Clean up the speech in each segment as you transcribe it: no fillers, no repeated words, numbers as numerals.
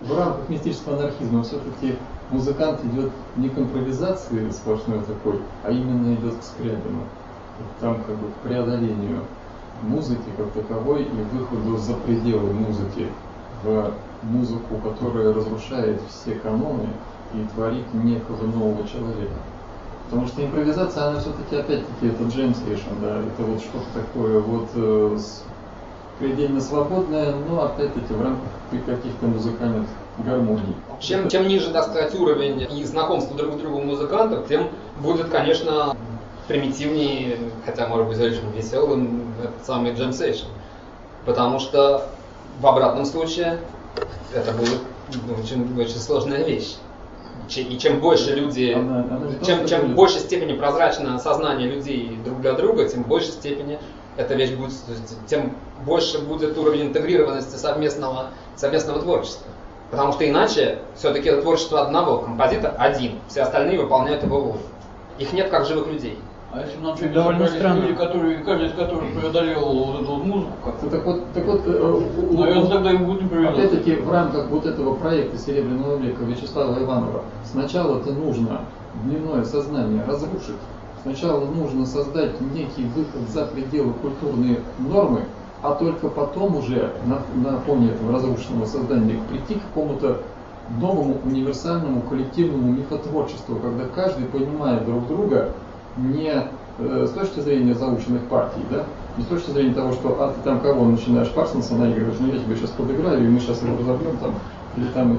в рамках мистического анархизма все-таки музыкант идет не к импровизации сплошной такой, а именно идет к Скрябину. Там как бы к преодолению музыки как таковой и выходу за пределы музыки в музыку, которая разрушает все каноны и творит некого нового человека. Потому что импровизация, она все-таки, опять-таки, это джем сейшн, да, это вот что-то такое вот предельно свободное, но опять-таки в рамках каких-то музыкальных гармоний. Чем ниже, так сказать, уровень и знакомство друг с другом музыкантов, тем будет, конечно, примитивнее, хотя, может быть, очень веселым, этот самый джем сейшн. Потому что в обратном случае это будет очень сложная вещь. И чем больше люди, чем в большей степени прозрачно сознание людей друг для друга, тем в большей степени эта вещь будет, тем больше будет уровень интегрированности совместного творчества. Потому что иначе все-таки это творчество одного, композитор один, все остальные выполняют его волю. Их нет как живых людей. А если нам довольно странно люди, каждый из которых преодолел вот эту вот музыку, так вот, наверное, тогда им будет импровизация. Опять-таки в рамках вот этого проекта Серебряного века Вячеслава Иванова сначала-то нужно дневное сознание разрушить. Сначала нужно создать некий выход за пределы культурной нормы, а только потом уже на фоне этого разрушенного создания прийти к какому-то новому универсальному коллективному мифотворчеству, когда каждый понимает друг друга не с точки зрения заученных партий, да, не с точки зрения того, что ты там кого начинаешь Парсонса наигрывать, ну я тебе сейчас подыграю, и мы сейчас его разобьем там, или там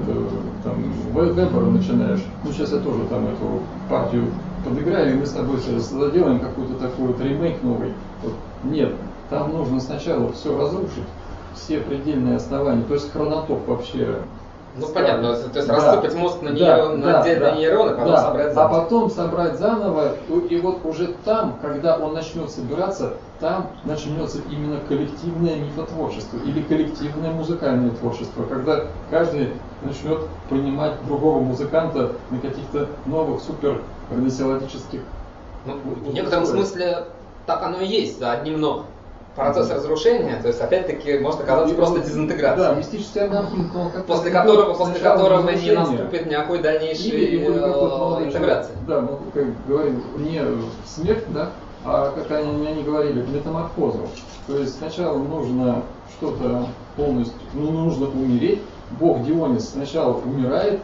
Вебера начинаешь, ну сейчас я тоже там эту партию подыграю, и мы с тобой сейчас заделаем какой-то такой вот ремейк новый. Вот. Нет, там нужно сначала все разрушить, все предельные основания, то есть хронотоп вообще. Ну понятно, то есть рассыпать мозг на отдельные нейроны, потом собрать заново. А потом собрать заново, и вот уже там, когда он начнет собираться, там начнется именно коллективное мифотворчество или коллективное музыкальное творчество, когда каждый начнет понимать другого музыканта на каких-то новых супер гносеологических. В некотором смысле так оно и есть, за одним но. Процесс разрушения, то есть опять-таки может оказаться просто дезинтеграцией. Да, мистический анархизм, после которого не наступит никакой дальнейшей интеграции. Да, мы как говорим, не смерть, да, а как они говорили, метаморфозу. То есть сначала нужно что-то полностью, нужно умереть. Бог Дионис сначала умирает,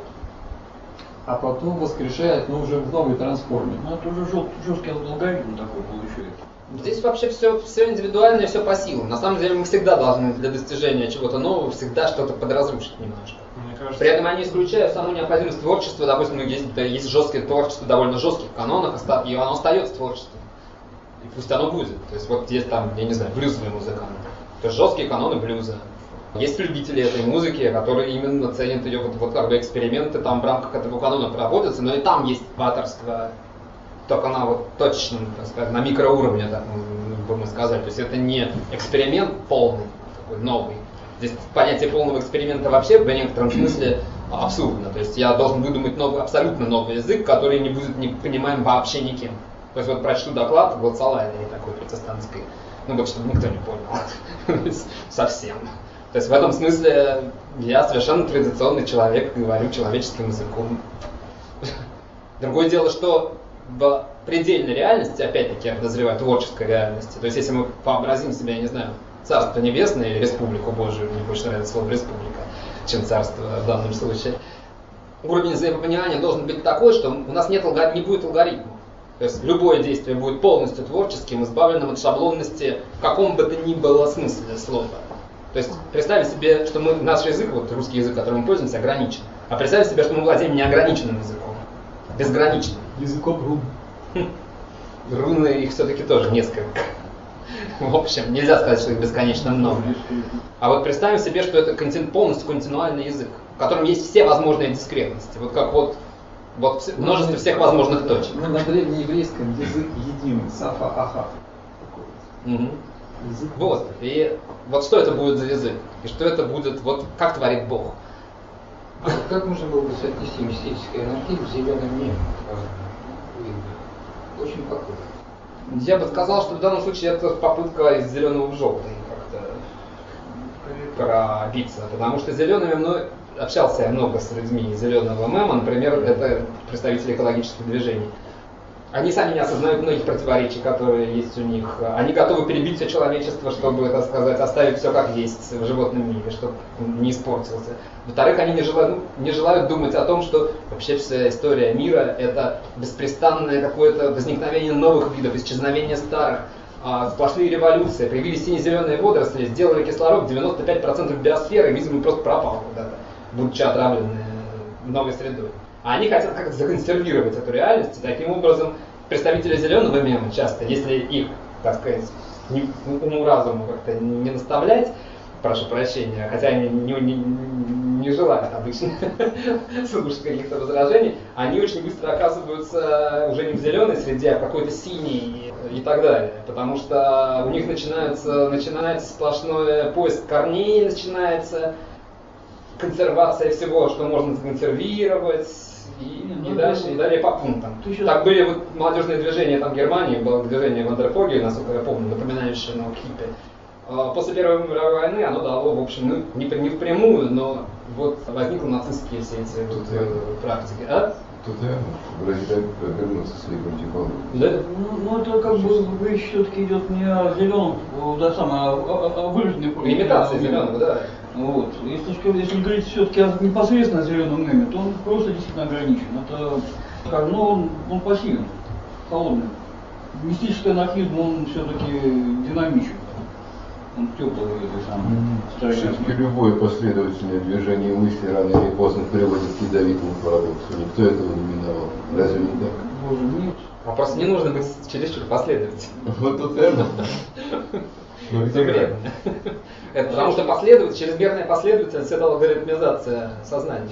а потом воскрешает, но уже в новой трансформе. Ну это уже жесткий алгоритм такой получается. Здесь вообще все индивидуально и все по силам. На самом деле мы всегда должны для достижения чего-то нового всегда что-то подразрушить немножко. При этом я не исключаю саму необходимость творчества. Допустим, есть жесткое творчество, довольно жестких канонах, и оно остается творчеством. И пусть оно будет. То есть вот есть там, я не знаю, блюзовые музыканты. То есть жесткие каноны блюза. Есть любители этой музыки, которые именно ценят ее, вот как бы эксперименты там в рамках этого канона проводятся, но и там есть авторство. Только на вот точном, так сказать, на микроуровне, так мы сказали. То есть это не эксперимент полный, такой новый. Здесь понятие полного эксперимента вообще в некотором смысле абсурдно. То есть я должен выдумать абсолютно новый язык, который не будет не понимаем вообще никем. То есть вот прочту доклад Глацалайнери такой протестантской, ну вот чтобы никто не понял. Совсем. То есть в этом смысле я совершенно традиционный человек, говорю человеческим языком. Другое дело, что в предельной реальности, опять-таки, я подозреваю, творческой реальности. То есть, если мы вообразим себе, я не знаю, Царство Небесное или Республику Божию, мне больше нравится слово Республика, чем Царство в данном случае, уровень взаимопонимания должен быть такой, что у нас не будет алгоритма. То есть, любое действие будет полностью творческим, избавленным от шаблонности в каком бы то ни было смысле слова. То есть, представим себе, что наш язык, вот русский язык, которым мы пользуемся, ограничен. А представим себе, что мы владеем неограниченным языком, безграничным. Языком рун. Руны их все-таки тоже несколько. В общем, нельзя сказать, что их бесконечно много. А вот представим себе, что это полностью континуальный язык, в котором есть все возможные дискретности. Вот как вот множество всех возможных точек. Ну, на древнееврейском язык единый, сафа, аха. Вот. И вот что это будет за язык? И что это будет, вот как творит Бог? А как можно было бы соотнести мистический анархизм с зеленым небом? Очень похоже. Я бы сказал, что в данном случае это попытка из зеленого в желтый как-то пробиться. Потому что зелеными мной общался я много с людьми зеленого мема, например, это представители экологических движений. Они сами не осознают многих противоречий, которые есть у них. Они готовы перебить все человечество, чтобы, так сказать, оставить все как есть в животном мире, чтобы он не испортился. Во-вторых, они не желают думать о том, что вообще вся история мира – это беспрестанное какое-то возникновение новых видов, исчезновение старых, сплошные революции. Появились сине-зеленые водоросли, сделали кислород, 95% биосферы, видимо, просто пропал куда-то, будучи отравлены новой средой. А они хотят как-то законсервировать эту реальность, и таким образом представители зеленого мема часто, если их, так сказать, уму-разуму как-то не наставлять, прошу прощения, хотя они не желают обычно слушать каких-то возражений, они очень быстро оказываются уже не в зеленой среде, а в какой-то синей и так далее. Потому что у них начинается сплошной поиск корней, начинается консервация всего, что можно законсервировать, и дальше, и далее по пунктам. Так были вот молодежные движения там в Германии, было движение Вандерфоги, насколько я помню, напоминающее хиппи. После Первой мировой войны оно дало, в общем, не впрямую, но вот возникли нацистские все эти практики. Тут вроде вернуться к своей противоположности. Да? Ну это как бы речь все-таки идет не о зеленом, а выраженной форме. Имитация зеленого, да. Вот. Если говорить все-таки непосредственно о зеленом меме, то он просто действительно ограничен. Это, скажем, он пассивен, холодный. Мистический анархизм, он все-таки динамичен. Он теплый этой самой стороне. Все-таки любое последовательное движение мысли рано или поздно приводит к ядовитому парадоксу. Никто этого не миновал. Разве не так? Боже, нет. А просто не нужно быть чересчур последовательным. Вот тут это. Это вредно. Это потому что чрезмерная последовательность – это алгоритмизация сознания.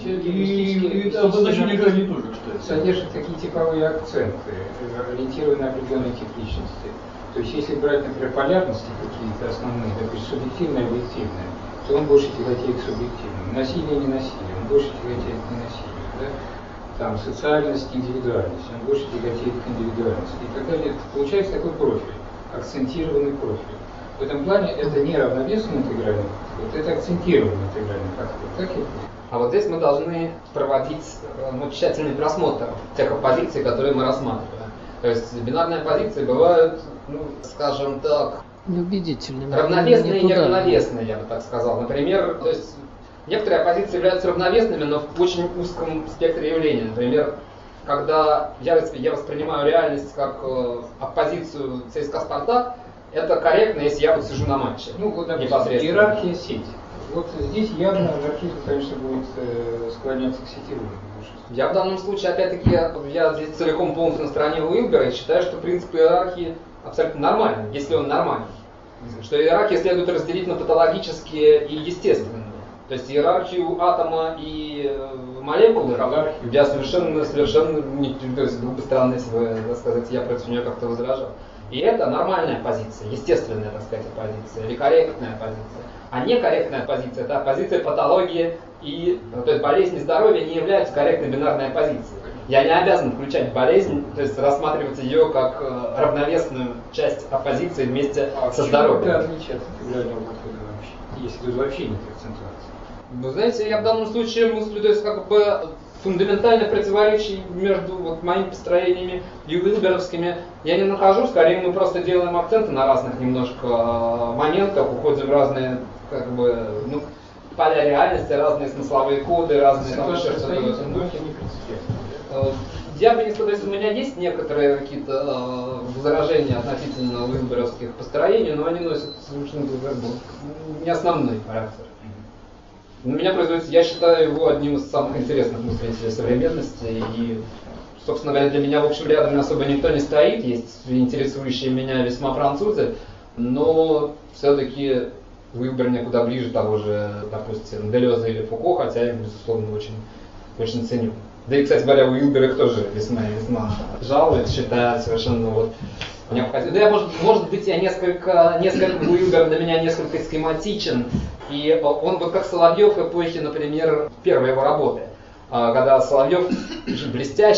И обозначение грани тоже, кстати. Содержит такие типовые акценты, ориентированные на определенный тип личности. То есть, если брать, например, полярности какие-то основные, допустим, субъективное и объективное, то он больше тяготеет к субъективному. Насилие не насилие, он больше тяготеет к ненасилию. Да? Там социальность, индивидуальность, он больше тяготеет к индивидуальности и так далее. Получается такой профиль, акцентированный профиль. В этом плане это не равновесный интегральный подход, это акцентированный интегральный подход. Так и А вот здесь мы должны проводить тщательный просмотр тех оппозиций, которые мы рассматриваем. То есть бинарные оппозиции бывают, скажем так, неубедительными. Равновесные и неравновесные, я бы так сказал. Например, то есть некоторые оппозиции являются равновесными, но в очень узком спектре явлений. Например, когда я воспринимаю реальность как оппозицию ЦСКА «Спартак», это корректно, если я вот сижу на матче. Ну, вот, допустим, иерархия сеть. Вот здесь явно анархизм, конечно, будет склоняться к сетевым. Я в данном случае, опять-таки, я здесь целиком полностью на стороне Уилбера и считаю, что принцип иерархии абсолютно нормальный, если он нормальный. Что иерархию следует разделить на патологические и естественные. То есть иерархию атома и молекулы я совершенно не, то есть было бы странно, если бы, так сказать, я против нее как-то возражал. И это нормальная позиция, естественная, так сказать, позиция, или корректная позиция. А некорректная позиция – это позиция патологии, и то есть болезнь и здоровье не являются корректной бинарной оппозицией. Я не обязан включать болезнь, то есть рассматривать ее как равновесную часть оппозиции вместе со здоровьем. Это отличие от интегрального подхода вообще, если тут вообще нет акцентуации. Вы знаете, я в данном случае мыслю, то есть как бы фундаментальных противоречий между вот моими построениями и уилберовскими я не нахожу, скорее мы просто делаем акценты на разных немножко моментах, уходим в разные как бы, поля реальности, разные смысловые коды, разные там еще что-то. Я бы не сказал, если у меня есть некоторые какие-то возражения относительно уилберовских построений, но они носят совершенно не основной характер. На меня производится, я считаю его одним из самых интересных мыслителей современности, и, собственно говоря, для меня, в общем, рядом особо никто не стоит, есть интересующие меня весьма французы, но все-таки Уилбер мне куда ближе того же, допустим, Делеза или Фуко, хотя я их, безусловно, очень ценю. Да и, кстати говоря, Уилбер их тоже весьма жалует, считает совершенно необходимо. Да, может быть, я несколько Уилбер для меня несколько схематичен, и он вот как Соловьев эпохи, например, первой его работы, когда Соловьев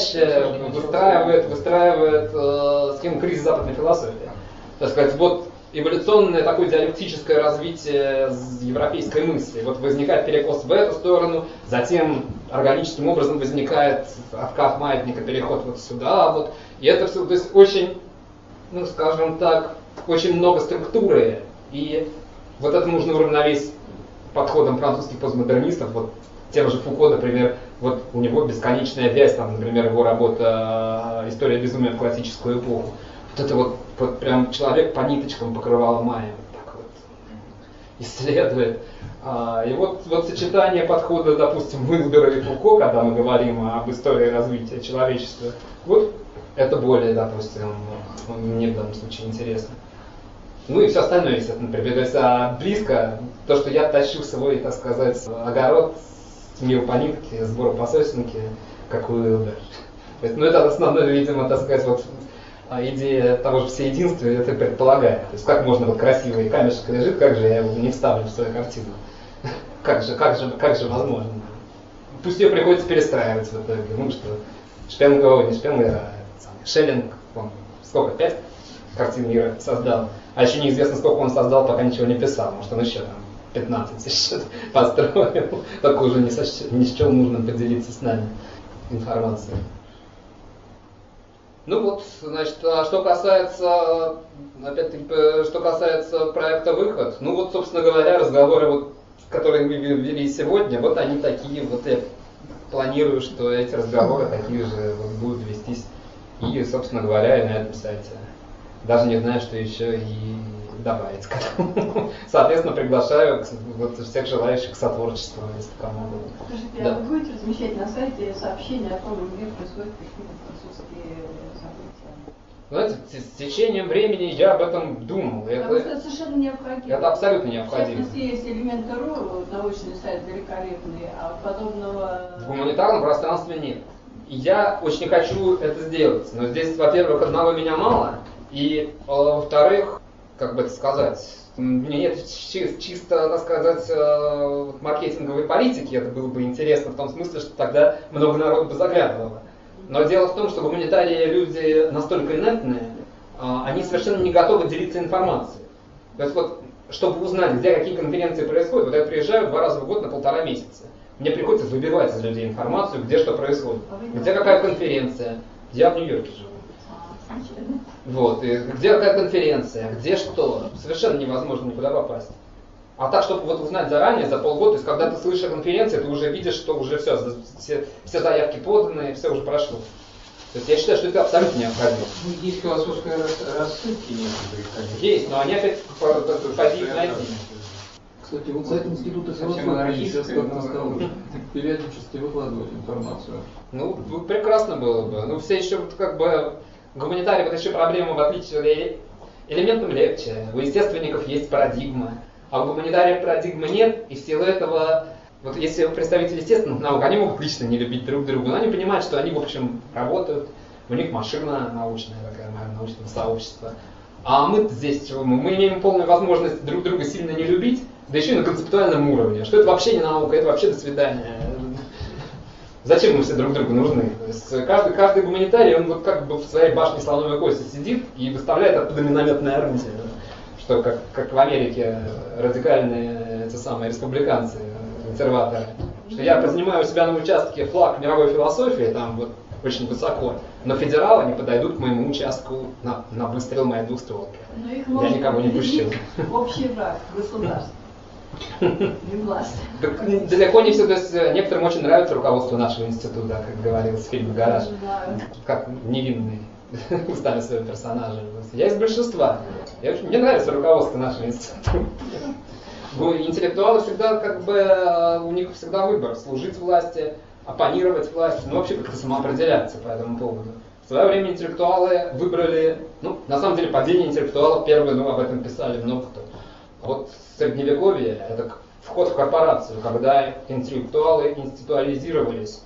блестяще выстраивает схему кризиса западной философии. Так сказать, вот эволюционное такое диалектическое развитие европейской мысли. Вот возникает перекос в эту сторону, затем органическим образом возникает откат маятника, переход вот сюда, вот. И это все, то есть очень, ну скажем так, очень много структуры, и вот это нужно уравновесить подходом французских постмодернистов, вот тем же Фуко, например, вот у него бесконечная вязь, там, например, его работа «История безумия в классическую эпоху». Вот это вот прям человек по ниточкам покрывало маем, так вот исследует. И вот сочетание подхода, допустим, Уилбера и Фуко, когда мы говорим об истории развития человечества, вот это более, допустим, мне в данном случае интересно. Ну и все остальное, естественно, прибегается близко. То, что я тащу свой, так сказать, огород с миру по нитке, сбору по сосенке, как Уилбер. Ну это основное, видимо, так сказать, вот идея того же всеединства, это предполагает. То есть как можно, вот красивый камешек лежит, как же я его не вставлю в свою картину? Как же возможно? Пусть ее приходится перестраивать в итоге. Ну что, Шпенгер, не Шпенгер, Шеллинг, он сколько, 5 картин мира создал. А еще неизвестно, сколько он создал, пока ничего не писал. Может, он еще там 15 еще построил. Только уже не счел нужным поделиться с нами информацией. Ну вот, значит, что касается, опять-таки, что касается проекта «Выход», ну вот, собственно говоря, разговоры, вот, которые мы вели сегодня, вот они такие, вот я планирую, что эти разговоры такие же вот будут вестись и, собственно говоря, и на этом сайте. Даже не знаю, что еще и добавить к этому. Соответственно, приглашаю вот всех желающих к сотворчеству, если кому угодно. Скажите, а вы будете размещать на сайте сообщения о том, где происходят какие-то французские события? Знаете, с течением времени я об этом думал. Это совершенно необходимо. Это абсолютно необходимо. В частности, есть элемент.ру, научный сайт великолепный, а подобного... В гуманитарном пространстве нет. Я очень хочу это сделать, но здесь, во-первых, одного меня мало, и, во-вторых, как бы это сказать, у меня нет чисто, так сказать, маркетинговой политики, это было бы интересно в том смысле, что тогда много народу бы заглядывало. Но дело в том, что гуманитарии люди настолько инертные, они совершенно не готовы делиться информацией. То есть вот, чтобы узнать, где какие конференции происходят, вот я приезжаю 2 раза в год на 1,5 месяца. Мне приходится выбивать из людей информацию, где что происходит. Где какая конференция. Я в Нью-Йорке живу. Вот, и где какая конференция, где что. Совершенно невозможно никуда попасть. А так, чтобы вот узнать заранее, за полгода, то есть когда ты слышишь о конференции, ты уже видишь, что уже все заявки поданы, все уже прошло. То есть я считаю, что это абсолютно необходимо. Есть философская рассылки некоторые, конечно. Есть, но они опять поди их найти. Кстати, вот сайт Института философии сейчас как-то стал периодически выкладывать информацию. Ну, прекрасно было бы. Ну, все еще вот как бы гуманитарии, вот еще проблема, в отличие элементам легче. У естественников есть парадигма, а у гуманитариев парадигмы нет, и в силу этого, вот если представители естественных наук, они могут лично не любить друг друга, но они понимают, что они, в общем, работают, у них машина научная, такая научное сообщество. А мы здесь чего? Мы имеем полную возможность друг друга сильно не любить, да еще и на концептуальном уровне, что это вообще не наука, это вообще до свидания. Зачем мы все друг другу нужны? То есть каждый гуманитарий, он вот как бы в своей башне слоновой кости сидит и выставляет оттуда минометное орудие. Что как в Америке радикальные эти самые республиканцы, консерваторы. Что я поднимаю у себя на участке флаг мировой философии, там вот очень высоко, но федералы не подойдут к моему участку на выстрел моей двухстволки. Я никого не пущу. Общий враг государства. Не власть. Далеко не все, то есть некоторым очень нравится руководство нашего института, как говорил в фильме «Гараж», как невинный устами своего персонажа. Я из большинства. Мне нравится руководство нашего института. Интеллектуалы всегда как бы, у них всегда выбор: служить власти, оппонировать власти, ну вообще как-то самоопределяться по этому поводу. В свое время интеллектуалы выбрали, ну на самом деле падение интеллектуалов первые, ну об этом писали много кто. А вот средневековье — это вход в корпорацию, когда интеллектуалы институализировались.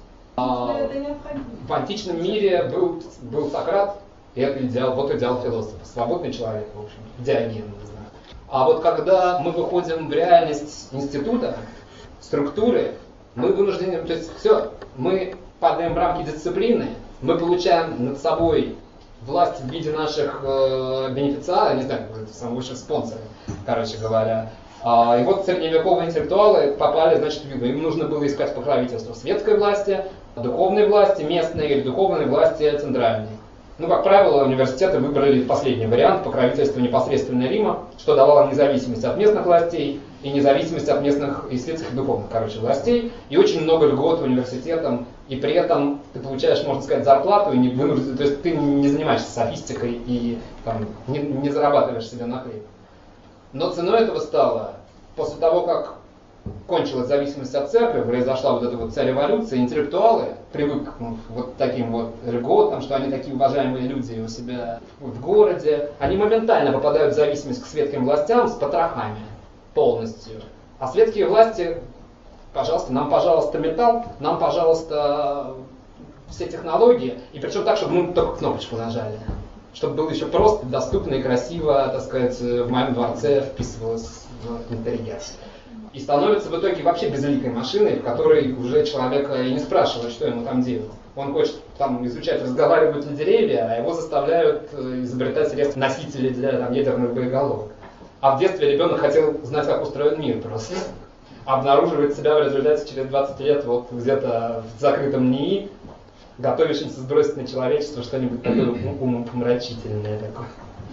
В античном мире был Сократ, и это идеал, вот идеал философа, свободный человек, в общем, Диоген, не знаю. А вот когда мы выходим в реальность института, структуры, мы вынуждены, то есть все, мы падаем в рамки дисциплины, мы получаем над собой власть в виде наших бенефициаров, не знаю, самых высших спонсоров, короче говоря. И вот средневековые интеллектуалы попали, значит, в виду. Им нужно было искать покровительство светской власти, духовной власти, местной или духовной власти центральной. Ну, как правило, университеты выбрали последний вариант покровительства непосредственно Рима, что давало независимость от местных властей и независимость от местных и светских духовных, властей. И очень много льгот университетам, и при этом ты получаешь, можно сказать, зарплату, и не вынужден, то есть ты не занимаешься софистикой и там, не зарабатываешь себе на хлеб. Но ценой этого стало, после того, как кончилась зависимость от церкви, произошла вот эта вот вся революция, интеллектуалы, привыкнув вот таким вот льготам, что они такие уважаемые люди у себя в городе, они моментально попадают в зависимость к светским властям с потрохами полностью. А светские власти, пожалуйста, нам, пожалуйста, металл, нам, пожалуйста, все технологии, и причем так, чтобы мы только кнопочку нажали. Чтобы было еще просто, доступно и красиво, так сказать, в моем дворце вписывалось в интерьер. И становится в итоге вообще безликой машиной, в которой уже человека и не спрашивают, что ему там делать. Он хочет там изучать, разговаривают ли деревья, а его заставляют изобретать средства носители для там, ядерных боеголовок. А в детстве ребенок хотел знать, как устроен мир просто. Обнаруживает себя в результате через 20 лет вот где-то в закрытом НИИ, готовящимся сбросить на человечество что-нибудь такое умопомрачительное такое.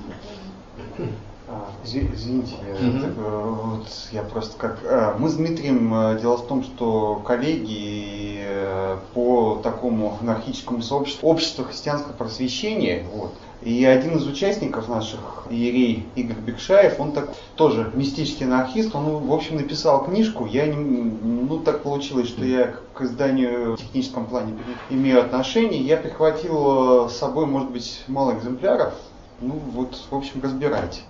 Извините, вот я просто как... Мы с Дмитрием, дело в том, что коллеги по такому анархическому сообществу, обществу христианского просвещения, вот, и один из участников наших, иерей Игорь Бекшаев, он так, тоже мистический анархист, он, в общем, написал книжку, так получилось, что я к изданию в техническом плане имею отношение, я прихватил с собой, может быть, мало экземпляров, в общем, разбирайте.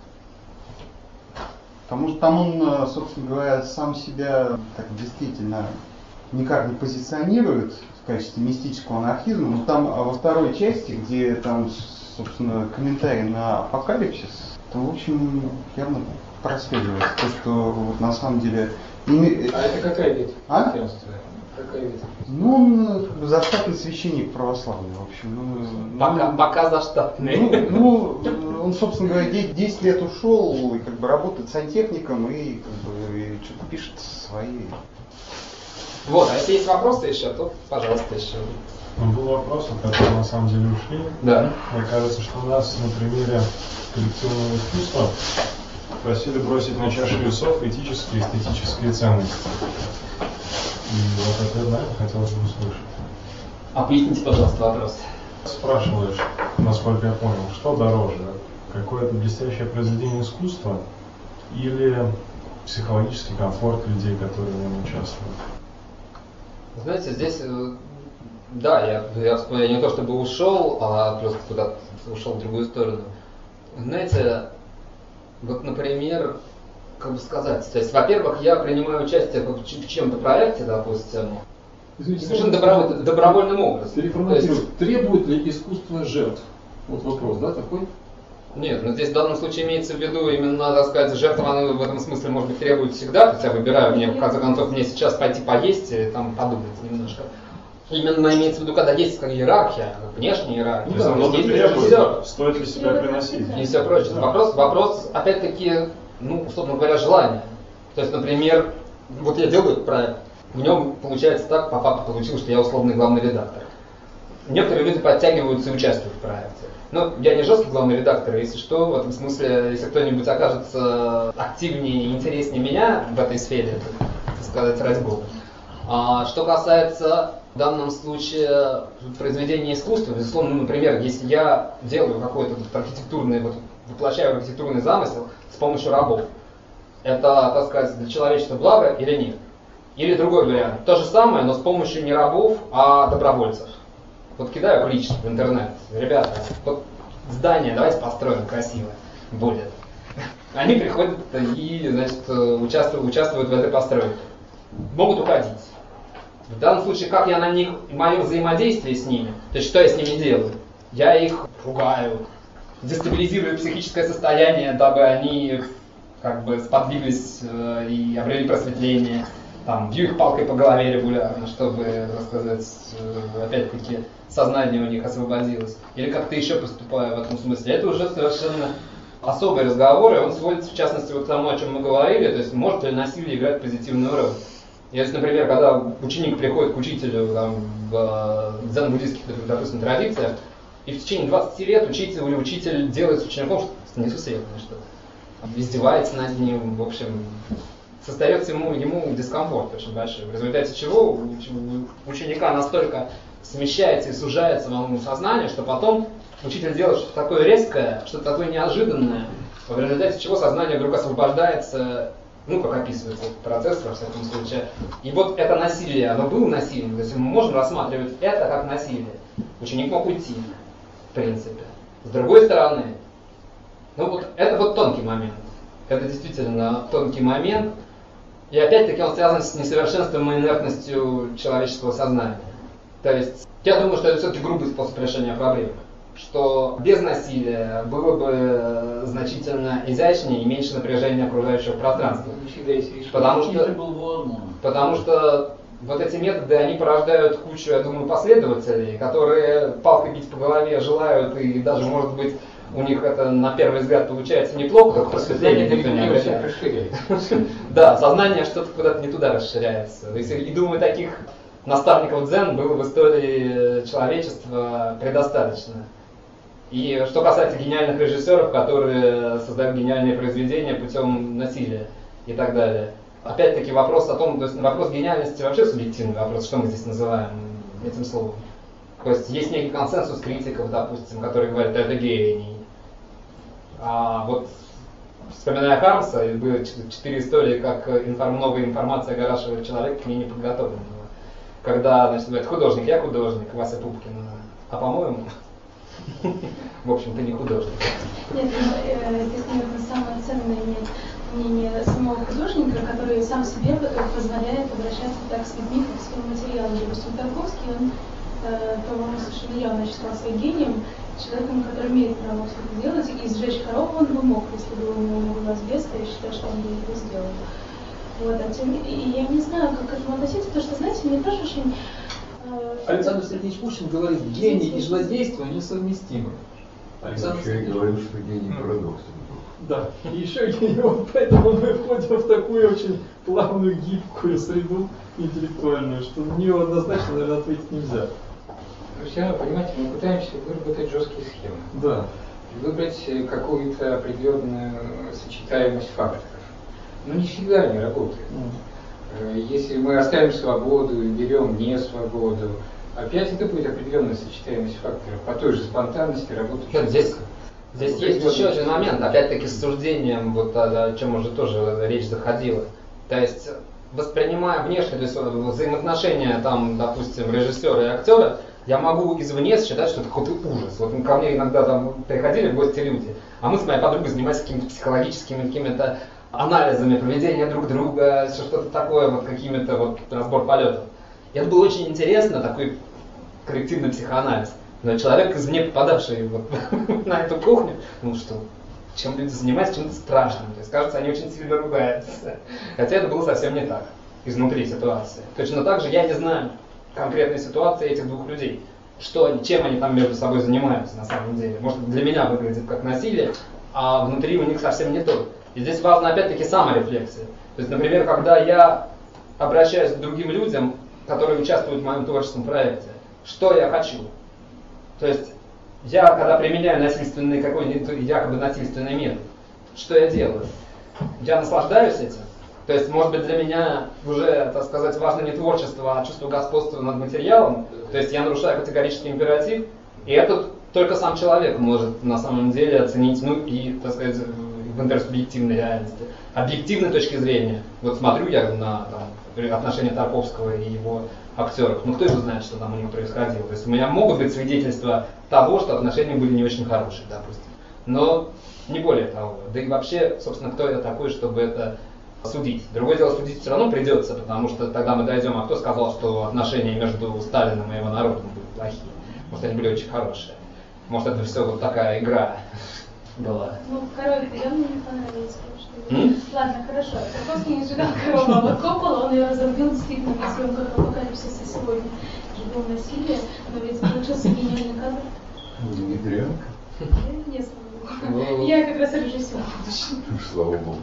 Потому что там он, собственно говоря, сам себя так действительно никак не позиционирует в качестве мистического анархизма, но там во второй части, где там, собственно, комментарий на апокалипсис, то, в общем, явно прослеживается то, что вот на самом деле... А это какая ветвь? Какая ветвь? Он заштатный священник православный, в общем. Пока заштатный. Он, собственно говоря, 10 лет ушел и работает сантехником и что-то пишет свои. Вот, а если есть вопросы еще, то, пожалуйста, еще. Был вопрос, от которого на самом деле ушли. Да. Мне кажется, что нас на примере коллективного искусства просили бросить на чашу весов этические и эстетические ценности. И вот это, наверное, хотелось бы услышать. А поясните, пожалуйста, вопрос. Спрашиваешь, насколько я понял, что дороже? Какое-то блестящее произведение искусства или психологический комфорт людей, которые в нем участвуют? Знаете, здесь, да, я не то чтобы ушел, а просто куда-то ушел в другую сторону. Знаете, вот, например, как бы сказать, то есть, во-первых, я принимаю участие в чем-то проекте, допустим, совершенно добровольным образом. Переформатирую. Требует ли искусство жертв? Вот вопрос, да, такой? Нет, но здесь в данном случае имеется в виду именно, так сказать, жертва, она в этом смысле, может быть, требует всегда, то есть я выбираю, в конце концов, мне сейчас пойти поесть и там подумать немножко. Именно имеется в виду, когда есть как иерархия, внешняя иерархия. То есть оно требует, стоит ли себя приносить. И все прочее. Вопрос, опять-таки, условно говоря, желание. То есть, например, вот я делаю этот проект, в нем получается так, по факту получилось, что я условный главный редактор. Некоторые люди подтягиваются и участвуют в проекте. Но я не жесткий главный редактор, если что, в этом смысле, если кто-нибудь окажется активнее и интереснее меня в этой сфере, то, так сказать, ради бога. Что касается в данном случае произведения искусства, безусловно, например, если я делаю какой-то архитектурный, воплощаю архитектурный замысел с помощью рабов, это, так сказать, для человечества благо или нет? Или другой вариант, то же самое, но с помощью не рабов, а добровольцев. Вот кидаю клич в интернет, ребята, вот здание давайте построим красиво будет. Они приходят и, значит, участвуют в этой постройке. Могут уходить. В данном случае, как я на них, мое взаимодействие с ними, то есть что я с ними делаю? Я их ругаю, дестабилизирую психическое состояние, дабы они как бы сподвиглись и обрели просветление. там, бью их палкой по голове регулярно, чтобы, так сказать, опять-таки, сознание у них освободилось. Или как-то еще поступаю в этом смысле. Это уже совершенно особые разговоры, он сводится, в частности, вот к тому, о чем мы говорили, то есть может ли насилие играть позитивную роль. Если, например, когда ученик приходит к учителю там, в дзен-буддийских, допустим, традициях, и в течение 20 лет учитель делает с учеником что-то несусветное, что-то, издевается над ним, в общем, создается ему дискомфорт очень большой, в результате чего у ученика настолько смещается и сужается волну сознания, что потом учитель делает что-то такое резкое, что-то такое неожиданное, в результате чего сознание вдруг освобождается, ну, как описывается этот процесс, во всяком случае. И вот это насилие, оно было насилием, то есть мы можем рассматривать это как насилие. Ученик мог уйти, в принципе. С другой стороны, ну вот это вот тонкий момент. Это действительно тонкий момент. И опять-таки он связан с несовершенством и инертностью человеческого сознания. То есть я думаю, что это все-таки грубый способ решения проблемы. Что без насилия было бы значительно изящнее и меньше напряжения окружающего пространства. Потому что вот эти методы, они порождают кучу, я думаю, последователей, которые палкой бить по голове желают, и даже, может быть, у них это на первый взгляд получается неплохо, как просветление никто не обращает. Да, сознание что-то куда-то не туда расширяется. И думаю, таких наставников дзен было в истории человечества предостаточно. И что касается гениальных режиссеров, которые создают гениальные произведения путем насилия и так далее. Опять-таки вопрос о том, то есть вопрос гениальности вообще субъективный вопрос, что мы здесь называем этим словом. То есть есть некий консенсус критиков, допустим, которые говорят, это гений. А вот вспоминая Хармса, было 4 истории, как новая информация огорашивает человека к ней неподготовленного. Когда, значит, говорит, художник, я художник, Вася Пупкин, а по-моему... В общем, ты не художник. Нет, здесь, наверное, самое ценное мнение самого художника, который сам себе позволяет обращаться так с людьми, как с своим материалом. Допустим, Тарковский, он, по-моему, совершенно явно считал своим гением, человеком, который имеет право все это делать, и сжечь корову он бы мог, если бы у него был асбест, я считаю, что он бы это сделал. Вот, и я не знаю, как к этому относиться, потому что, знаете, мне тоже очень... Александр Сергеевич Пушкин говорит, гений и злодейство несовместимы. Александр Сергеевич говорил, что гений парадокс. Да, и еще гений, вот поэтому мы входим в такую очень плавную, гибкую среду интеллектуальную, что на нее однозначно, наверное, ответить нельзя. Но все равно, понимаете, мы пытаемся выработать жесткие схемы. Да. Выбрать какую-то определенную сочетаемость факторов. Но не всегда они работают. Если мы оставим свободу и берем не свободу, опять это будет определенная сочетаемость факторов. По той же спонтанности работать. Здесь есть еще один момент, опять-таки с суждением, вот о чем уже тоже речь заходила. То есть, воспринимая внешне, то есть взаимоотношения, там, допустим, режиссера и актера, я могу извне считать, что это какой-то ужас. Вот ко мне иногда там приходили в гости люди, а мы с моей подругой занимались какими-то психологическими, какими-то анализами поведения друг друга, что-то такое, вот какими-то вот разбор полетов. И это было очень интересно, такой коллективный психоанализ. Но человек, извне попадавший вот на эту кухню, ну что, чем люди занимаются, чем-то страшным. То есть, кажется, они очень сильно ругаются. Хотя это было совсем не так, изнутри ситуации. Точно так же я не знаю конкретной ситуации этих двух людей. Что они, чем они там между собой занимаются на самом деле. Может, для меня выглядит как насилие, а внутри у них совсем не то. И здесь важна опять-таки саморефлексия. То есть, например, когда я обращаюсь к другим людям, которые участвуют в моем творческом проекте, что я хочу? То есть, я когда применяю насильственный какой-нибудь якобы насильственный метод, что я делаю? Я наслаждаюсь этим. То есть, может быть, для меня уже, так сказать, важно не творчество, а чувство господства над материалом. То есть, я нарушаю категорический императив, и это только сам человек может на самом деле оценить, ну и, так сказать, в интерсубъективной реальности. Объективной точки зрения, вот смотрю я на там, отношения Тарковского и его актеров, ну кто же знает, что там у них происходило. То есть у меня могут быть свидетельства того, что отношения были не очень хорошие, допустим. Но не более того. Да и вообще, собственно, кто я такой, чтобы это судить. Другое дело, судить все равно придется, потому что тогда мы дойдем, а кто сказал, что отношения между Сталиным и его народом были плохие. Может, они были очень хорошие. Может, это все вот такая игра была. Ну, король явно не понравилось, конечно. Ладно, хорошо. Тарковский не сжигал корову, а вот Коппола, он ее разрубил действительно на съемках «Апокалипсиса сегодня». Это было насилие, но ведь получился гениальный кадр. Дмитриенко. Нет, слава богу. Я как раз режиссер. Слава богу.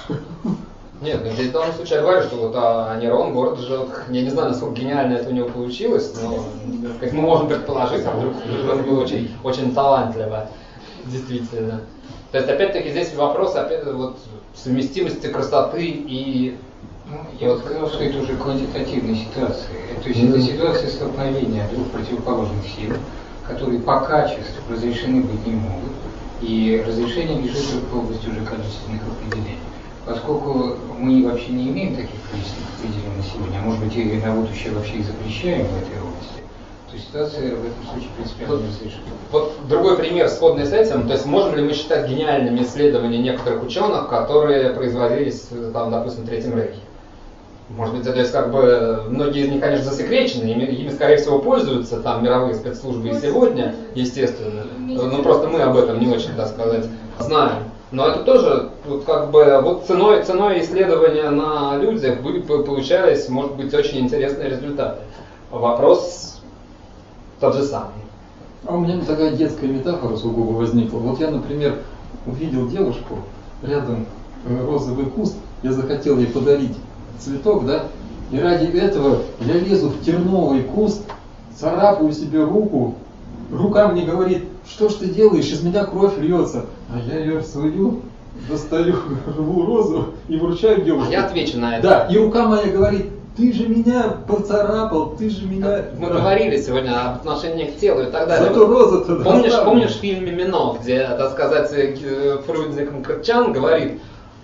Нет, ну здесь в данном случае я говорю, что вот Нерон, город сжег. Я не знаю, насколько гениально это у него получилось, но как мы можем предположить, а вдруг это было очень, очень талантливо, действительно. То есть опять-таки здесь вопрос опять вот совместимости красоты и... Ну, я бы сказал, что это уже квантитативная ситуация. То есть это ситуация столкновения двух противоположных сил, которые по качеству разрешены быть не могут, и разрешение лежит только в области уже количественных определений. Поскольку мы вообще не имеем таких количественных определений сегодня, а может быть и на будущее вообще их запрещаем в этой области, то ситуация в этом случае принципиально не разрешена. Вот другой пример, сходный с этим, то есть можем ли мы считать гениальными исследования некоторых ученых, которые производились, там, допустим, в Третьем Рейхе? Может быть, то есть как бы многие из них, конечно, засекречены, ими скорее всего пользуются там мировые спецслужбы и сегодня, естественно. Но просто мы об этом не очень, так сказать, знаем. Но это тоже вот как бы вот ценой исследования на людях получались, может быть, очень интересные результаты. Вопрос тот же самый. А у меня такая детская метафора сугубо возникла. Вот я, например, увидел девушку, рядом розовый куст, я захотел ей подарить цветок, да, и ради этого я лезу в терновый куст, царапаю себе руку, рука мне говорит, что ж ты делаешь, из меня кровь льется, а я ее свою, достаю, рву розу и вручаю девушке. А я отвечу на это. Да, и рука моя говорит, ты же меня поцарапал, ты же меня... Мы говорили сегодня об отношении к телу и так далее. Зато роза-то помнишь в фильме «Мимино», где, так сказать, Фрунзе Кмкртчян говорит,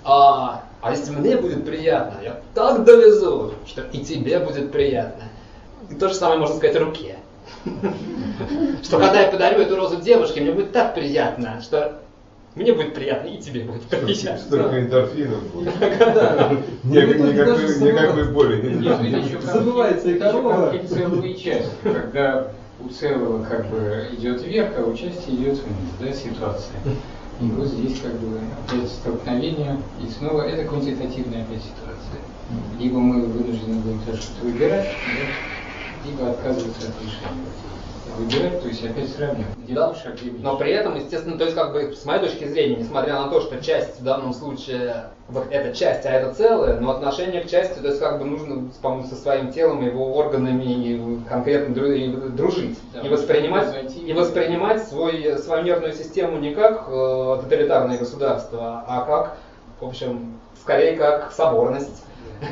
а если мне будет приятно, я так довезу, что и тебе будет приятно. И то же самое можно сказать о руке. Что когда я подарю эту розу девушке, мне будет так приятно, что мне будет приятно, и тебе будет приятно. Столько эндорфинов будет. Никакой боли. Забывается и корова. Целые части, когда у целого как бы идет вверх, а у части идет вниз, да, ситуация. И вот здесь как бы опять столкновение, и снова это квантитативная опять ситуация. Либо мы вынуждены будем что-то выбирать, да, либо отказываться от решения. Выбирать, то есть опять сравнивать. Да. Но при этом, естественно, то есть как бы с моей точки зрения, несмотря на то, что часть в данном случае, вот эта часть, а это целое, но отношение к части, то есть как бы нужно, по-моему, со своим телом, его органами и конкретно дружить. Да, и воспринимать свою нервную систему не как тоталитарное государство, а как, в общем, скорее как соборность.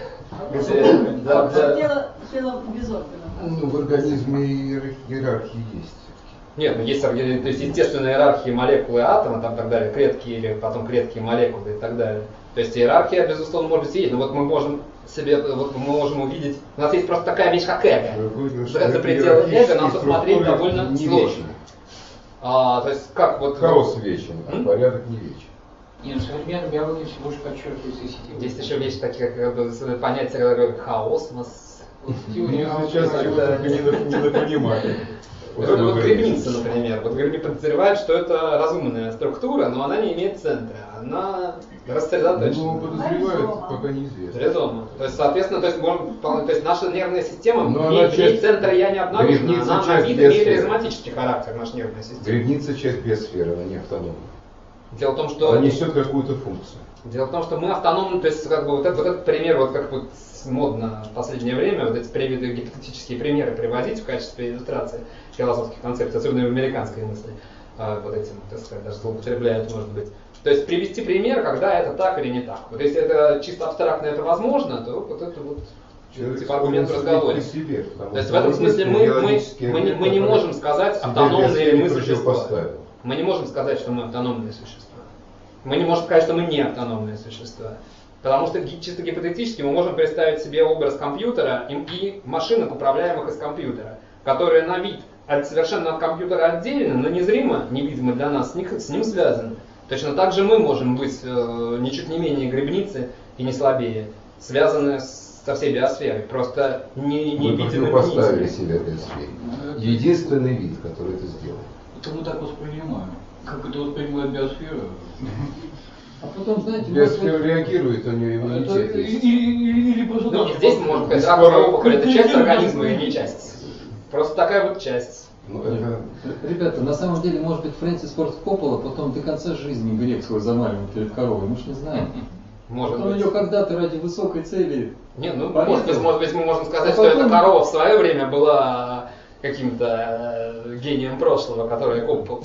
Тело без органов. Ну, в организме иерархии есть. Нет, ну есть, то есть естественная иерархия молекулы атома, там так далее, клетки или потом клетки и молекулы и так далее. То есть иерархия, безусловно, может быть есть, но вот мы можем увидеть, у нас есть просто такая вещь, как эго. За пределы эго нам посмотреть довольно сложно. То есть как вот... Хаос вечен, а порядок не вечен. Нет, в современной биологии всего лишь подчеркивается сетевой. Есть еще вещи такие, как понятие как хаосмос. Сейчас чего-то недопонимали. Вот грибница, например. Вот грибы подозревают, что это разумная структура, но она не имеет центра. Она рассредоточена. Ну, подозревают, пока неизвестно. Резонно. То есть, соответственно, то есть наша нервная система имеет центр я не обнаружена, она на вид имеет ризоматический характер, наша нервная система. Грибница часть биосферы, она не автономна. Дело в том, что... Она несет какую-то функцию. Дело в том, что мы автономны, то есть как бы вот этот пример, вот как вот модно в последнее время, вот эти гипотетические примеры приводить в качестве иллюстрации философских концепций, особенно в американской мысли, вот этим, так сказать, даже злоупотребляют, может быть. То есть привести пример, когда это так или не так. Вот если это чисто абстрактно это возможно, то вот это вот типа аргумент в разговоре. То есть в этом смысле мы не можем сказать автономные ли мы существа. Мы не можем сказать, что мы автономные существа. Мы не можем сказать, что мы не автономные существа. Потому что чисто гипотетически мы можем представить себе образ компьютера и машинок, управляемых из компьютера, которые на вид совершенно от компьютера отдельно, но незримо, невидимо для нас, с ним связаны. Точно так же мы можем быть ничуть не менее грибницы и не слабее, связаны со всей биосферой, просто не видимы. Мы поставили себе биосферу. Единственный вид, который это сделал. Это мы так воспринимаем. Как это воспринимает биосфера? А потом, знаете, Если реагирует, у нее иммунитет есть. Или просто Ну, так. здесь можно сказать, раковая опухоль это часть организма и не часть. Просто такая вот часть. Ну, это... Ребята, на самом деле, может быть, Фрэнсис Форд Коппола потом до конца жизни грех свой замаливал перед коровой, мы ж не знаем. Может Он быть. ее когда-то ради высокой цели... Нет, ну, порезал. может быть, мы можем сказать, А что потом- эта корова в свое время была каким-то гением прошлого, который копал.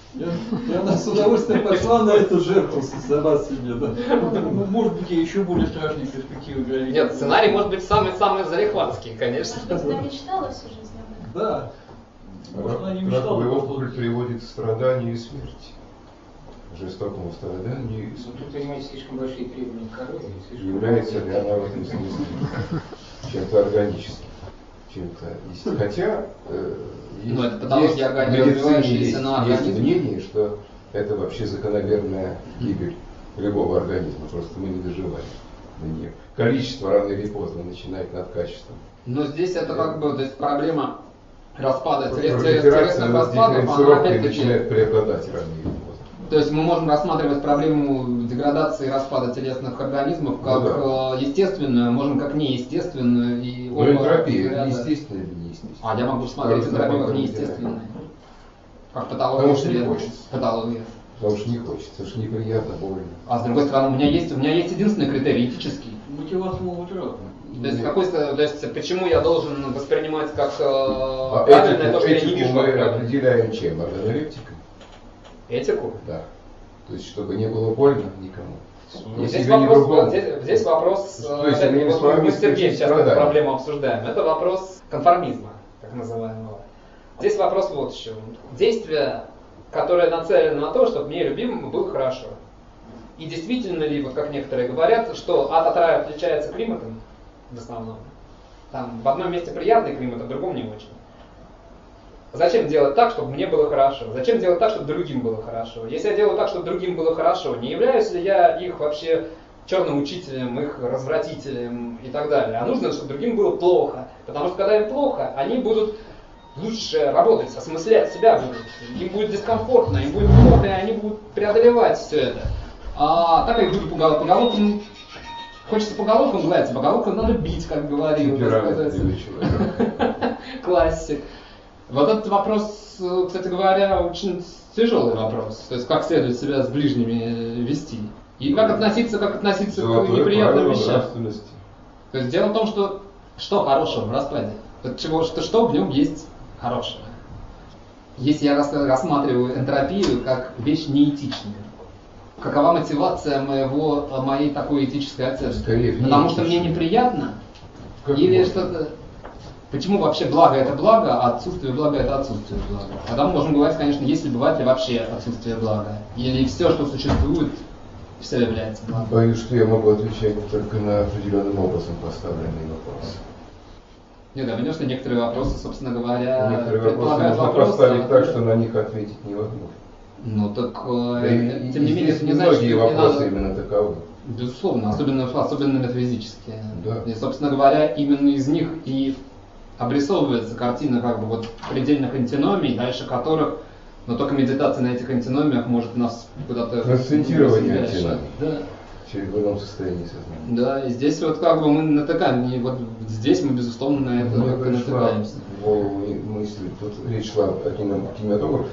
И она с удовольствием пошла на эту жертву сама себе, да. Ну, может быть, и еще более страшные перспективы для людей. Нет, сценарий может быть самый залихватский, конечно. Может быть, она мечтала всю жизнь об этом. Да. Может, она не мечтала. Раковая опухоль приводит к страданию и смерти. Жестокому страданию и Ну, смерти. тут, понимаете, слишком большие требования к корове. слишком Является ли она в этом смысле чем-то органическим? Чем-то естественным. Хотя Ну, это патология организма, в медицине развивающаяся на есть организме. мнение, что это вообще закономерная гибель любого организма. Просто мы не доживаем до нее. Количество рано или поздно начинает над качеством. Но здесь это как бы, то есть проблема распада, Пролиферация телесных над распадов, она дифференцировкой опять-таки... начинает преобладать рано или поздно. То есть мы можем рассматривать проблему деградации и распада телесных организмов как естественную, можем как неестественную. И Но энтропия, естественно или неестественно? А я могу рассмотреть энтропию как неестественную. Как патология. Потому что не хочется. Патология. Потому что не хочется, потому что неприятно, больно. А с другой стороны, у меня есть единственный критерий этический. Мотивация могут быть разная. То есть почему я должен воспринимать как А правильное то, что я не этику вижу мы как правильно? определяем чем? Органолептикой? Этику? Да. То есть, чтобы не было больно никому. Ну, Ни здесь себе, ни вопрос, другому. здесь вопрос, То есть, опять, мы с вами мы с Сергеем сейчас эту страдаем. проблему обсуждаем. Это вопрос конформизма, так называемого. Здесь вопрос вот в чем. Действие, которое нацелено на то, чтобы мне любимому было хорошо. И действительно ли, вот как некоторые говорят, что ад от рая отличается климатом в основном. Там в одном месте приятный климат, а в другом не очень. Зачем делать так, чтобы мне было хорошо? Зачем делать так, чтобы другим было хорошо? Если я делаю так, чтобы другим было хорошо, не являюсь ли я их вообще черным учителем, их развратителем и так далее? А нужно, чтобы другим было плохо. Потому что когда им плохо, они будут лучше работать, осмыслять себя будут. Им будет дискомфортно, им будет плохо, и они будут преодолевать все это. А так я буду по головкам. Хочется по головкам гладить, по головкам надо бить, как говорил. Классик. Вот этот вопрос, кстати говоря, очень тяжелый вопрос. То есть как следует себя с ближними вести. И как относиться к неприятным вещам. То есть дело в том, что хорошего в распаде. Что в нем есть хорошего. Если я рассматриваю энтропию как вещь неэтичную, какова мотивация моей такой этической оценки? Потому что мне неприятно? Или что-то... Почему вообще благо это благо, а отсутствие блага это отсутствие блага? Тогда мы можем говорить, конечно, если бывает ли вообще отсутствие блага. Или все, что существует, все является благом. Боюсь, что я могу отвечать только на определенным образом поставленные вопросы. Нет, конечно, некоторые вопросы, собственно говоря, некоторые вопросы можно поставить так, что на них ответить невозможно. Ну так, Да тем не менее, это не значит, многие что вопросы надо... именно таковы. Безусловно, особенно метафизические. Да. И, собственно говоря, именно из них и обрисовывается картина как бы вот предельных антиномий, дальше которых, но только медитация на этих антиномиях может нас куда-то... Акцентирование антиномий. Да. Через в ином состоянии сознания. Да, и здесь вот как бы мы натыкаем, и вот здесь мы безусловно на это натыкаемся. В голову мысль, тут речь шла о кинематографе,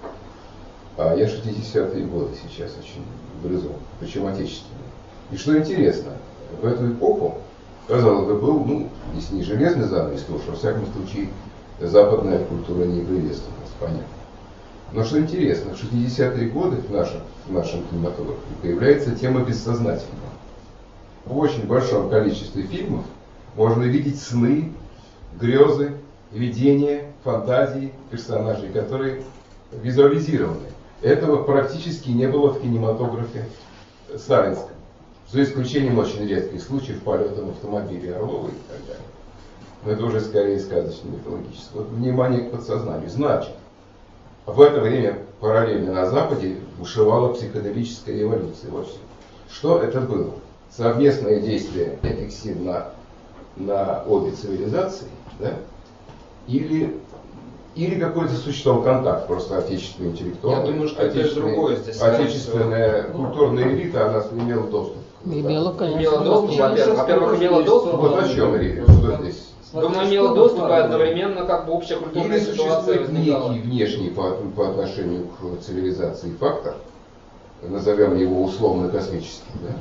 а я 60-е годы сейчас очень грызу, причем отечественные. И что интересно, в эту эпоху, казалось бы, был, если не железный занавес, то уж во всяком случае западная культура не приветствовалась, понятно. Но что интересно, в 60-е годы в нашем кинематографе появляется тема бессознательного. В очень большом количестве фильмов можно видеть сны, грезы, видения, фантазии персонажей, которые визуализированы. Этого практически не было в кинематографе сталинском. За исключением очень редких случаев полета в автомобиле Орлова и так далее. Но это уже скорее сказочно-мифологическое. Вот внимание к подсознанию. Значит, в это время параллельно на Западе бушевала психоделическая революция. Вот что это было? Совместное действие этих сил на обе цивилизации, да? Или Или какой-то существовал контакт, просто отечественный интеллектуал. Я думаю, что это другое здесь. Отечественная культурная элита, она имела доступ. Имела доступ, во-первых, имела доступ. Вот о чем речь, что здесь? Думаю, имела доступ, и одновременно как бы общая культурная Или ситуация существует возникала. некий внешний по отношению к цивилизации фактор, назовем его условно-космическим, да?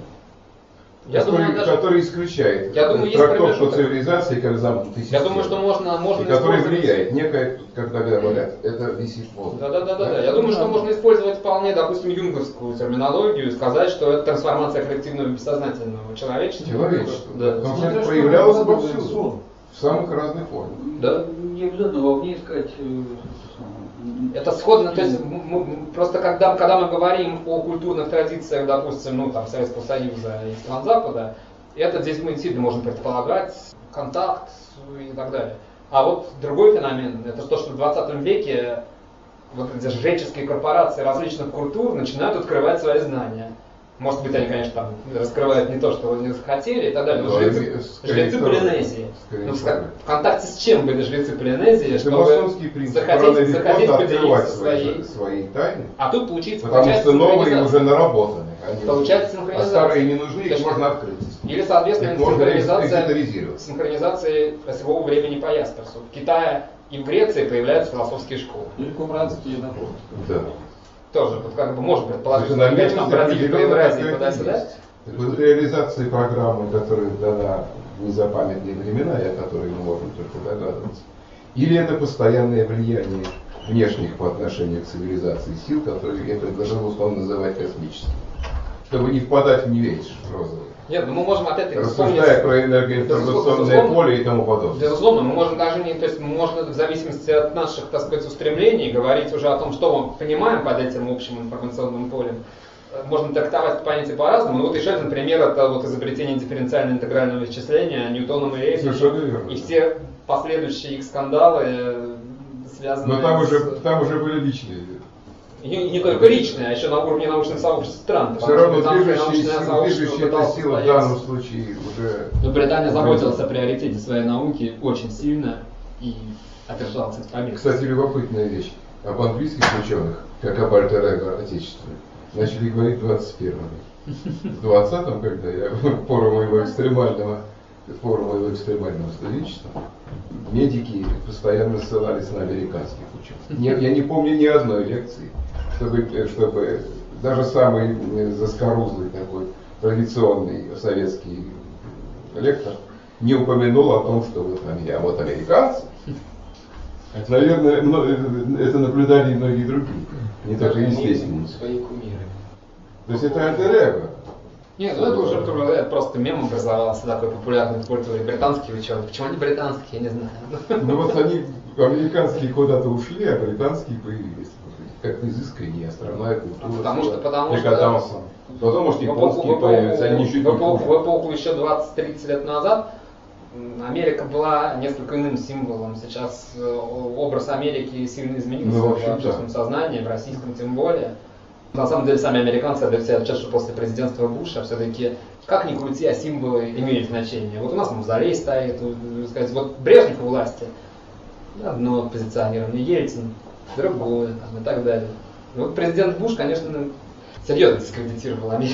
Который исключает трактовку цивилизации как замкнутой системы. Я думаю, что можно и который влияет, некое, когда говорят, это висит в воздухе. Да. Я думаю, что можно использовать вполне, допустим, юнговскую терминологию и сказать, что это трансформация коллективного бессознательного человечества. Да. Потому что это проявлялось повсюду, в самых разных формах. Да. Не обязательно вовне искать. Это сходно, то есть просто когда мы говорим о культурных традициях, допустим, Советского Союза и стран Запада, это здесь мы действительно можем предполагать контакт и так далее. А вот другой феномен, это то, что в 20 веке вот эти жреческие корпорации различных культур начинают открывать свои знания. Может быть, они, конечно, там раскрывают не то, что они захотели и так далее, но жрецы Полинезии. В контакте с чем были жрецы Полинезии, чтобы захотеть поделиться свои тайны? А тут получается потому что новые уже наработаны. Получается синхронизация. А старые не нужны, их можно открыть. Или, соответственно, синхронизация осевого времени по Ясперсу. В Китае и в Греции появляются философские школы. Или кумранские находки. Да. Тоже, вот как бы можно предположить, что там бродили по Евразии туда-сюда. Вот реализации программы, которая дана в незапамятные времена, и о которой мы можем только догадываться. Или это постоянное влияние внешних по отношению к цивилизации сил, которые я предложил условно называть космическими. Чтобы не впадать в неведение розовое. Нет, ну мы можем опять-таки рассуждая про энергоинформационное поле и тому подобное. Безусловно, мы можем даже не, то есть можно в зависимости от наших, так сказать, устремлений говорить уже о том, что мы понимаем под этим общим информационным полем. Можно трактовать это понятие по-разному. Но вот еще один пример, это вот изобретение дифференциально-интегрального исчисления Ньютоном и Эйфелем. И все последующие их скандалы связаны но там уже были личные. И не только личные, а еще на уровне научных сообществ стран. Все равно движущая сила в данном случае уже... Но Британия заботилась о приоритете своей науки очень сильно и одержалась от победы. Кстати, любопытная вещь. Об английских ученых, как об альтер-эго отечественных, начали говорить в 21 веке. В 20-м, когда я в пору моего экстремального студенчества, медики постоянно ссылались на американских ученых. Я не помню ни одной лекции, чтобы даже самый заскорузлый такой традиционный советский лектор не упомянул о том, что вот американцы. Наверное, это наблюдали и многие другие, не только естественные. Свои кумиры. То есть это альтер-эго. Нет, ну это уже просто мем образовался такой популярный, использовали британские ученые. Почему они британские, я не знаю. Ну вот они, американские куда-то ушли, а британские появились. Как-то изысканнее, островная культура. Потому что потом, может, японские появятся, они чуть в эпоху еще 20-30 лет назад Америка была несколько иным символом. Сейчас образ Америки сильно изменился в общественном сознании, в российском тем более. На самом деле сами американцы отдают себе отчет, что после президентства Буша все-таки, как ни крути, а символы имеют значение. Вот у нас мавзолей стоит, сказать, вот Брежнев у власти, одно позиционирование, Ельцин, другое и так далее. Вот президент Буш, конечно, серьезно дискредитировал Америку.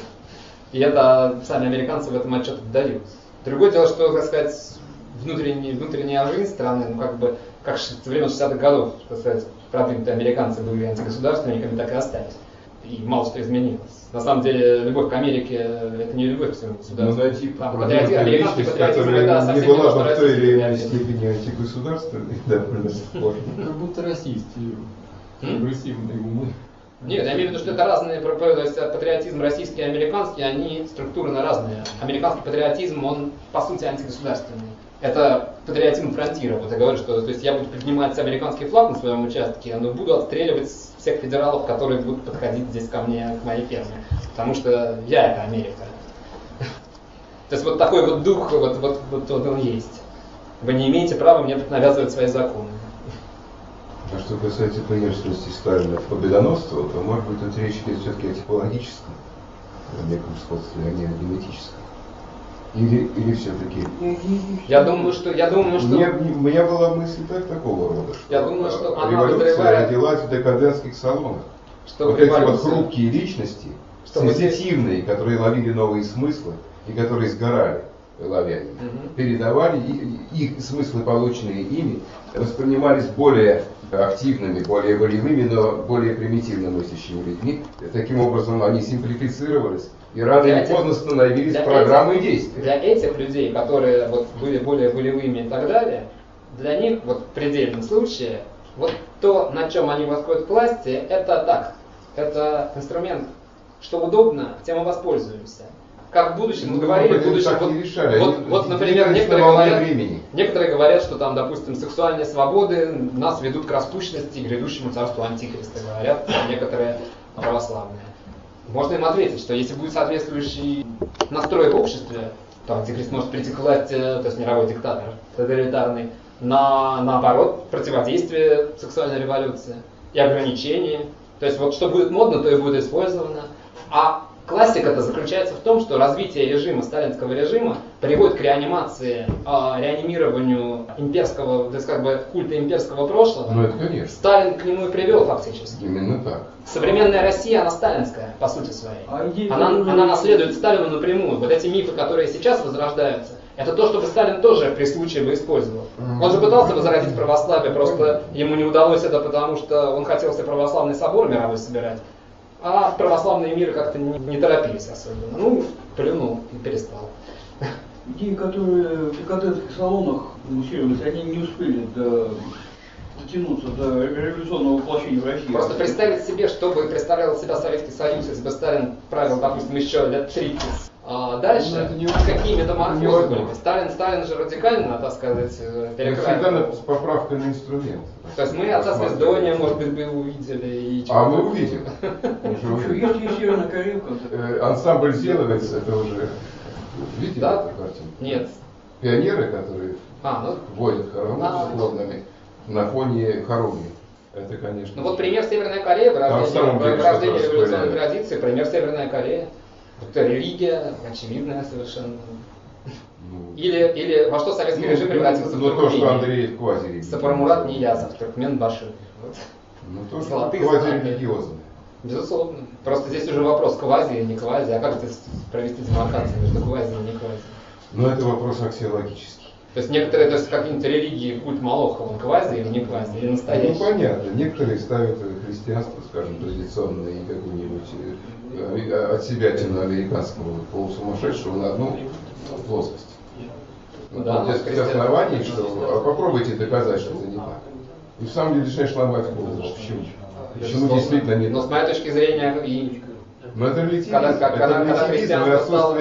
И это сами американцы в этом отчет отдают. Другое дело, что, так сказать, внутренняя жизнь страны, как со времен 60-х годов, так сказать, продвинутые американцы были антигосударственниками, так и остались. И мало что изменилось. На самом деле, любовь к Америке – это не любовь к своему государству. Американский патриотизм – это совсем не то, что в той или иной степени антигосударственный, довольно спорно. Как будто российские прогрессивные умы. Нет, я имею в виду, что это разные, то есть патриотизм российский и американский, они структурно разные. Американский патриотизм, он по сути антигосударственный. Это патриотизм фронтира. Вот я говорю, что то есть я буду поднимать американский флаг на своем участке, но буду отстреливать всех федералов, которые будут подходить здесь ко мне, к моей ферме. Потому что я это Америка. То есть вот такой вот дух, вот он есть. Вы не имеете права мне навязывать свои законы. А что касается преемственности Сталина в победоносство, то может быть тут речь идет все-таки о типологическом, о неком сходстве, а не о генетическом. Или все-таки? Я думаю, что... У меня была мысль такого рода, что, я думаю, что она революция родилась в декадентских салонах. Вот эти вот хрупкие личности, сенситивные, которые ловили новые смыслы и которые сгорали, ловя их, передавали, их смыслы, полученные ими, воспринимались более активными, более волевыми, но более примитивно мыслящими людьми. Таким образом, они симплифицировались и рано или поздно становились программой действий. Для этих людей, которые вот были более волевыми и так далее, для них вот в предельном случае вот то, на чем они восходят к власти, это так, это инструмент, что удобно, тем и воспользуемся. Как в будущем, мы говорили, в будущем, вот, например, некоторые говорят, что там, допустим, сексуальные свободы нас ведут к распущенности и грядущему царству Антихриста, говорят некоторые православные. Можно им ответить, что если будет соответствующий настрой в обществе, то Антихрист может прийти к власти, то есть мировой диктатор, тоталитарный, наоборот, противодействие сексуальной революции и ограничения. То есть вот что будет модно, то и будет использовано. А классика-то заключается в том, что развитие режима, сталинского режима, приводит к реанимации, реанимированию имперского, то есть как бы культа имперского прошлого. Ну это конечно. Сталин к нему и привел фактически. Именно так. Современная Россия, она сталинская, по сути своей. Она наследует Сталину напрямую. Вот эти мифы, которые сейчас возрождаются, это то, чтобы Сталин тоже при случае бы использовал. Он же пытался возродить православие, просто ему не удалось это, потому что он хотел себе православный собор мировой собирать. А православные миры как-то не торопились особенно. Ну, плюнул и перестал. Идеи, которые в декадентских салонах муссировались, они не успели дотянуться до революционного воплощения в России. Просто представить себе, что бы представлял себя Советский Союз, если бы Сталин правил, допустим, еще лет 30. Дальше, какие метаморфозы были бы? Сталин же радикально, так сказать, перекраивал. Всегда с поправкой на инструмент. То есть мы отца Звездония, может быть, бы увидели. А мы увидим. Есть Северная Корея. Ансамбль Зеловец, это уже... Видите да? эту картинку? Нет. Пионеры, которые водят хороводы с плодными на фоне хоругви. Это, конечно... Ну вот пример Северная Корея, вырождение революционной традиции, пример Северная Корея. Это религия, очевидная совершенно. Или во что советский режим превратился в то, что Андреев квазирелигия. Сапармурат Ниязов, Туркменбаши. Ну то, что квазирелигиозное. Безусловно. Просто здесь уже вопрос квази или не квази, а как здесь провести демаркацию между квази и не квази? Ну это вопрос аксиологический. То есть некоторые, то есть какие-то религии, культ Молоха, он квази или не квази, или настоящий? Ну понятно. Некоторые ставят христианство, скажем, традиционное и какую-нибудь от себя американского полусумасшедшего на одну плоскость. Да, есть оснований, что попробуйте доказать, что это не так. И в самом деле начинаешь ломать голову. Почему действительно нет? Но с моей точки зрения и... Но это релятивизм. Когда христианство стало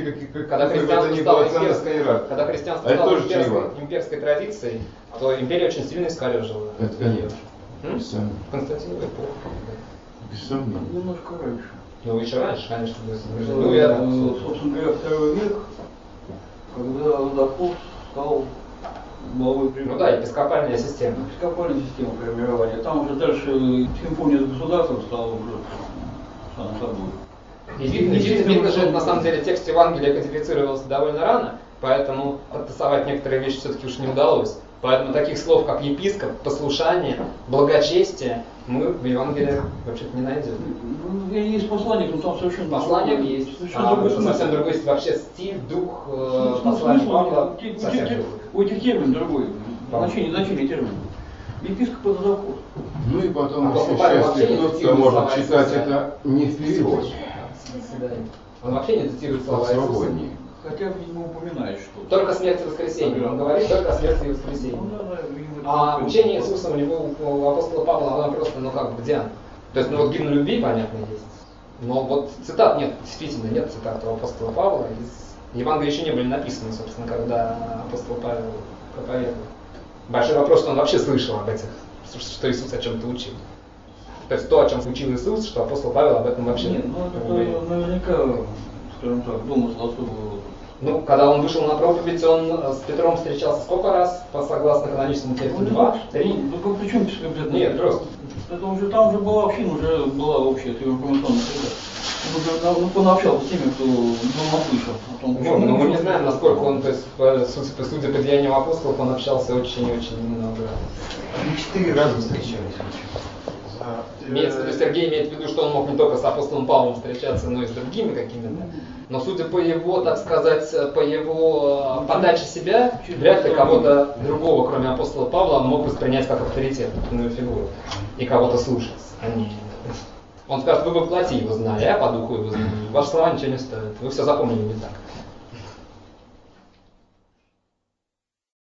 имперской традицией, то империя очень сильно искорежила. Это конечно. Константинова эпоха. Без сомнения. Немножко раньше. Ну еще раньше, конечно. Собственно говоря, II век, когда Водоход стал главой природы. Ну да, епископальная система. Епископальная система формирования. Там уже дальше симфония с государством стала уже само собой. И видно же, на самом деле, текст Евангелия кодифицировался довольно рано, поэтому подтасовать некоторые вещи все-таки уж не удалось. Поэтому таких слов, как епископ, послушание, благочестие, мы в Евангелии вообще-то не найдем. Ну, есть посланник, но там совершенно... Посланник есть. Совсем другой есть вообще стиль, дух послания Павла. У этих термин другой. Значение термина. Епископ это закон. Ну и потом еще счастье, кто может читать это не в переводе. Он вообще не цитирует слова Иисуса. Хотя, видимо, упоминает что-то. Только смерть и воскресенье. Он говорит только о смерти и воскресенье. А учение Иисуса у него, у апостола Павла, оно просто, где оно? То есть, вот гимн любви, понятно, есть. Но вот цитат нет, действительно нет цитат у апостола Павла. Евангелия еще не были написаны, собственно, когда апостол Павел проповедовал. Большой вопрос, что он вообще слышал об этих, что Иисус о чем-то учил. То есть то, о чем учил Иисус, что апостол Павел об этом вообще не говорил. Наверняка, скажем так, домысл особого. Ну, когда он вышел на проповедь, он с Петром встречался сколько раз, согласно каноническому тексту? 2, 3? Ну, при чем обязательно? Нет, просто. Это уже, там уже была община, уже была общая информационная среда. Он общался с теми, кто наслышал о том, ну, мы не знаем, насколько он, то есть, судя по деяниям апостолов, он общался очень-очень много. 4 раза встречались. Сергей имеет в виду, что он мог не только с апостолом Павлом встречаться, но и с другими какими-то. Но судя по его, так сказать, по его подаче себя, вряд ли кого-то другого, кроме апостола Павла, он мог воспринять как авторитетную фигуру и кого-то слушать. Он скажет, вы бы плоти его знали, а по духу его знали. Ваши слова ничего не стоят. Вы все запомнили не так.